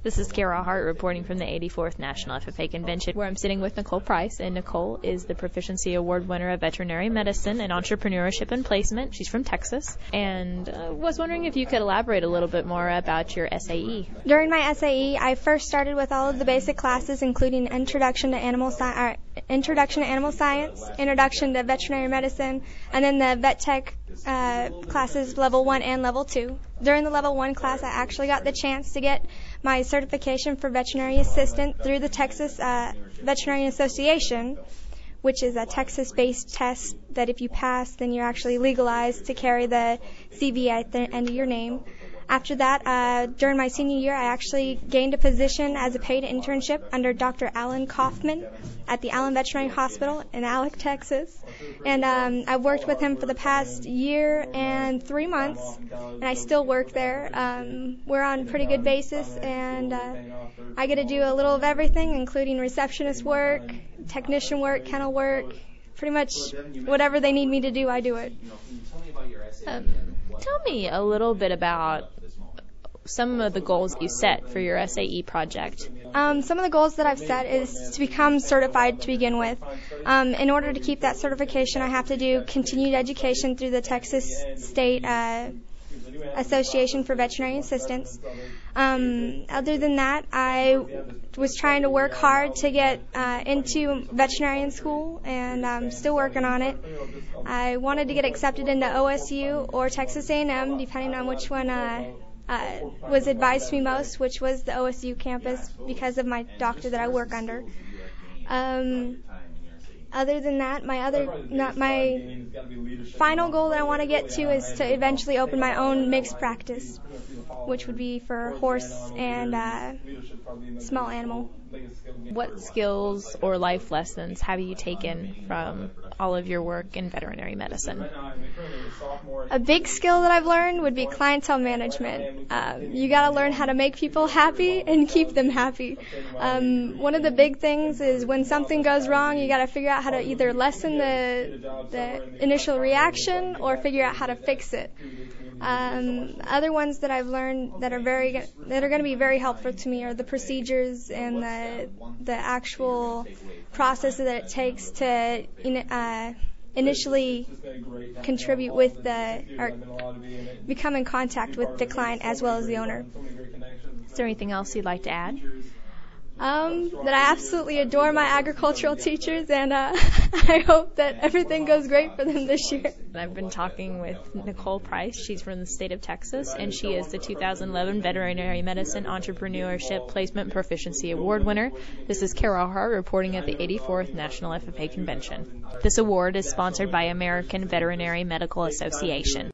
This is Kara Hart reporting from the 84th National FFA Convention, where I'm sitting with Nicole Price, and Nicole is the Proficiency Award winner of Veterinary Medicine and Entrepreneurship and Placement. She's from Texas, and was wondering if you could elaborate a little bit more about your SAE. During my SAE, I first started with all of the basic classes, including Introduction to Animal Science, Introduction to Veterinary Medicine, and then the Vet Tech classes Level 1 and Level 2. During the Level 1 class, I actually got the chance to get my certification for veterinary assistant through the Texas Veterinary Association, which is a Texas-based test that if you pass, then you're actually legalized to carry the CV at the end of your name. After that, during my senior year, I actually gained a position as a paid internship under Dr. Alan Kaufman at the Allen Veterinary Hospital in Alex, Texas. And I've worked with him for the past year and 3 months, and I still work there. We're on a pretty good basis, and I get to do a little of everything, including receptionist work, technician work, kennel work. Pretty much whatever they need me to do, I do it. Tell me a little bit about some of the goals you set for your SAE project. Some of the goals that I've set is to become certified to begin with. In order to keep that certification, I have to do continued education through the Texas State Association for Veterinary Assistants. Other than that, I was trying to work hard to get into veterinarian school, and I'm still working on it. I wanted to get accepted into OSU or Texas A&M, depending on which one was advised to me most, which was the OSU campus because of my doctor that I work under. Other than that, my final goal that I want to get to is to eventually open my own mixed practice, which would be for horse and small animal. What skills or life lessons have you taken from all of your work in veterinary medicine? A big skill that I've learned would be clientele management. You got to learn how to make people happy and keep them happy. One of the big things is when something goes wrong, you got to figure out how to either lessen the initial reaction or figure out how to fix it. Other ones that I've learned that are going to be very helpful to me are the procedures and the actual process that it takes to initially contribute with or become in contact with the client as well as the owner. Is there anything else you'd like to add? That I absolutely adore my agricultural teachers, and I hope that everything goes great for them this year. I've been talking with Nicole Price. She's from the state of Texas, and she is the 2011 Veterinary Medicine Entrepreneurship Placement Proficiency Award winner. This is Kara Hart reporting at the 84th National FFA Convention. This award is sponsored by American Veterinary Medical Association.